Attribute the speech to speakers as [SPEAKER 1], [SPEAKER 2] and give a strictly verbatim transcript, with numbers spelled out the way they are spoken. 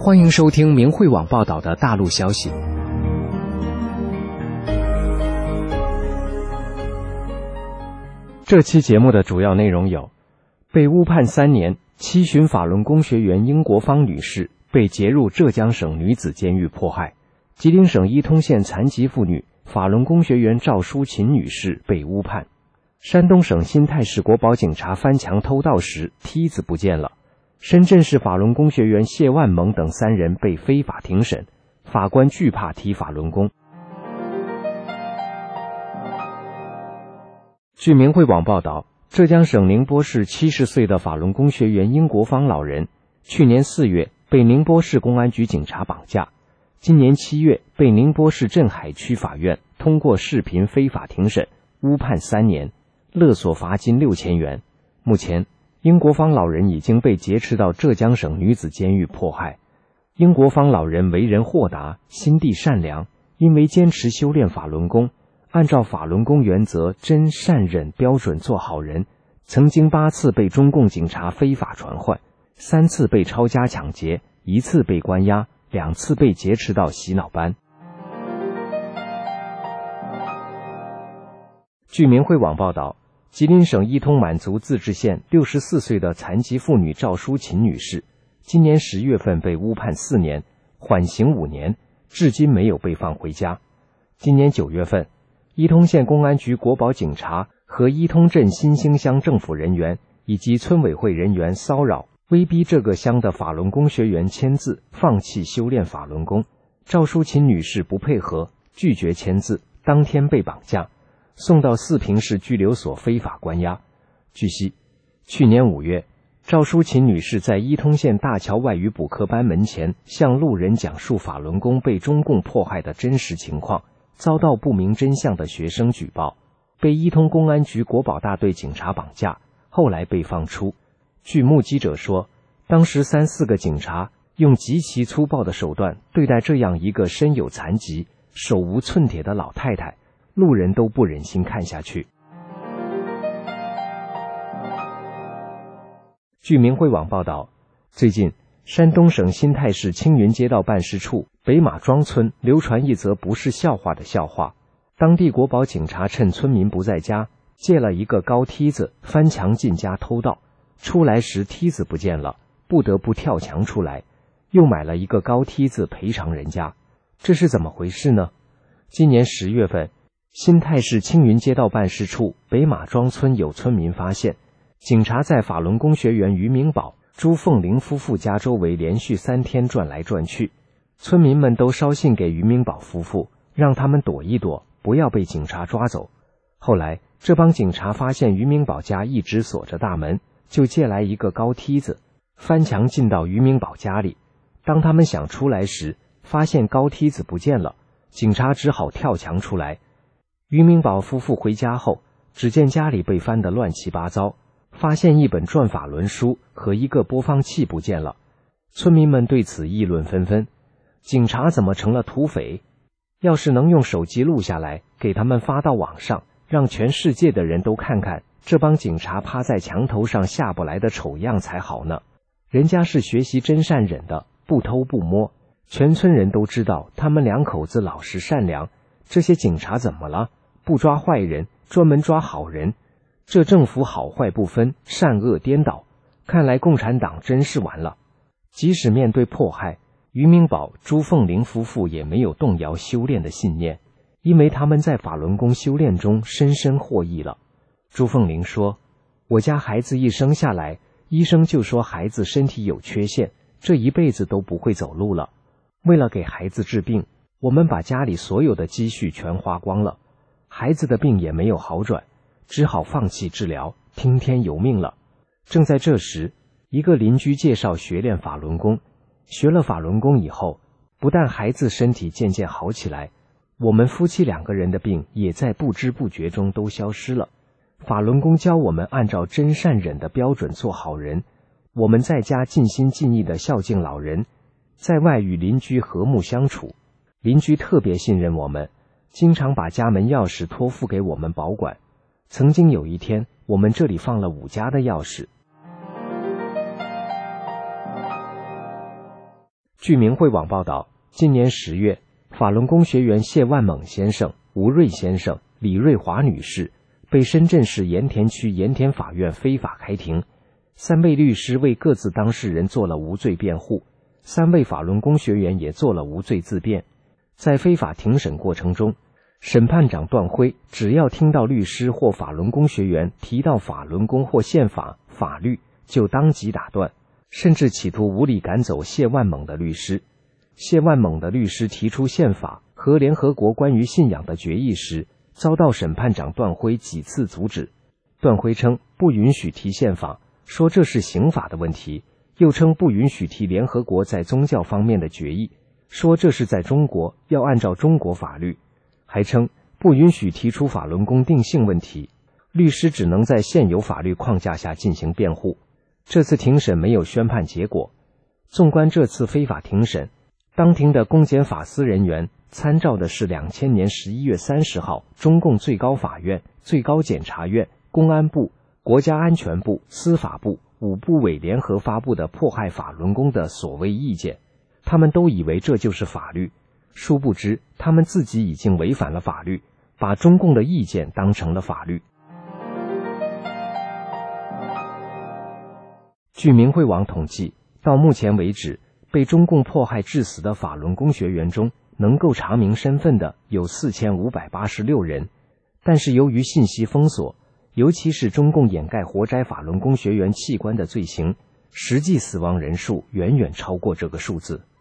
[SPEAKER 1] 欢迎收听明慧网报道的大陆消息。这期节目的主要内容有：被误判三年，七旬法轮功学员英国芳女士被劫入浙江省女子监狱迫害；吉林省伊通县残疾妇女法轮功学员赵淑琴女士被误判；山东省新泰市国保警察翻墙偷盗时梯子不见了；深圳市法轮功学员谢万萌等三人被非法庭审，法官惧怕提法轮功。据明慧网报道，浙江省宁波市七十岁的法轮功学员殷国芳老人，去年四月被宁波市公安局警察绑架，今年七月被宁波市镇海区法院通过视频非法庭审，误判三年，勒索罚金六千元。目前，殷国芳老人已经被劫持到浙江省女子监狱迫害。殷国芳老人为人豁达，心地善良，因为坚持修炼法轮功，按照法轮功原则真善忍标准做好人，曾经八次被中共警察非法传唤，三次被抄家抢劫，一次被关押，两次被劫持到洗脑班。据明慧网报道，吉林省伊通满族自治县六十四岁的残疾妇女赵淑琴女士，今年十月份被误判四年，缓刑五年，至今没有被放回家。今年九月份，伊通县公安局国保警察和伊通镇新兴乡政府人员以及村委会人员骚扰、威逼这个乡的法轮功学员签字，放弃修炼法轮功。赵淑琴女士不配合，拒绝签字，当天被绑架，送到四平市拘留所非法关押。据悉，去年五月，赵淑琴女士在伊通县大桥外语补课班门前向路人讲述法轮功被中共迫害的真实情况，遭到不明真相的学生举报，被伊通公安局国保大队警察绑架，后来被放出。据目击者说，当时三四个警察用极其粗暴的手段对待这样一个身有残疾、手无寸铁的老太太，路人都不忍心看下去。据明慧网报道，最近山东省新泰市青云街道办事处北马庄村流传一则不是笑话的笑话。当地国保警察趁村民不在家，借了一个高梯子翻墙进家偷盗，出来时梯子不见了，不得不跳墙出来，又买了一个高梯子赔偿人家。这是怎么回事呢？今年十月份，新泰市青云街道办事处北马庄村有村民发现，警察在法轮功学员于明宝、朱凤玲夫妇家周围连续三天转来转去，村民们都捎信给于明宝夫妇，让他们躲一躲，不要被警察抓走。后来，这帮警察发现于明宝家一直锁着大门，就借来一个高梯子，翻墙进到于明宝家里。当他们想出来时，发现高梯子不见了，警察只好跳墙出来。于明宝夫妇回家后，只见家里被翻得乱七八糟，发现一本转法轮书和一个播放器不见了。村民们对此议论纷纷，警察怎么成了土匪？要是能用手机录下来，给他们发到网上，让全世界的人都看看这帮警察趴在墙头上下不来的丑样才好呢。人家是学习真善忍的，不偷不摸，全村人都知道他们两口子老实善良，这些警察怎么了？不抓坏人，专门抓好人，这政府好坏不分，善恶颠倒，看来共产党真是完了。即使面对迫害，于明宝、朱凤玲夫妇也没有动摇修炼的信念，因为他们在法轮功修炼中深深获益了。朱凤玲说，我家孩子一生下来，医生就说孩子身体有缺陷，这一辈子都不会走路了。为了给孩子治病，我们把家里所有的积蓄全花光了，孩子的病也没有好转，只好放弃治疗，听天由命了。正在这时，一个邻居介绍学练法轮功，学了法轮功以后，不但孩子身体渐渐好起来，我们夫妻两个人的病也在不知不觉中都消失了。法轮功教我们按照真善忍的标准做好人，我们在家尽心尽意地孝敬老人，在外与邻居和睦相处，邻居特别信任我们，经常把家门钥匙托付给我们保管。曾经有一天，我们这里放了五家的钥匙。 据明慧网报道，今年十月，法轮功学员谢万猛先生、吴瑞先生、李瑞华女士被深圳市盐田区盐田法院非法开庭，三位律师为各自当事人做了无罪辩护，三位法轮功学员也做了无罪自辩。在非法庭审过程中，审判长段辉只要听到律师或法轮功学员提到法轮功或宪法、法律，就当即打断，甚至企图无理赶走谢万猛的律师。谢万猛的律师提出宪法和联合国关于信仰的决议时，遭到审判长段辉几次阻止。段辉称不允许提宪法，说这是刑法的问题，又称不允许提联合国在宗教方面的决议，说这是在中国要按照中国法律，还称不允许提出法轮功定性问题，律师只能在现有法律框架下进行辩护。这次庭审没有宣判结果。纵观这次非法庭审，当庭的公检法司人员参照的是两千年十一月三十号中共最高法院、最高检察院、公安部、国家安全部、司法部五部委联合发布的迫害法轮功的所谓意见，他们都以为这就是法律，殊不知他们自己已经违反了法律，把中共的意见当成了法律。据明慧网统计，到目前为止，被中共迫害致死的法轮功学员中，能够查明身份的有四千五百八十六人，但是由于信息封锁，尤其是中共掩盖活摘法轮功学员器官的罪行，实际死亡人数远远超过这个数字。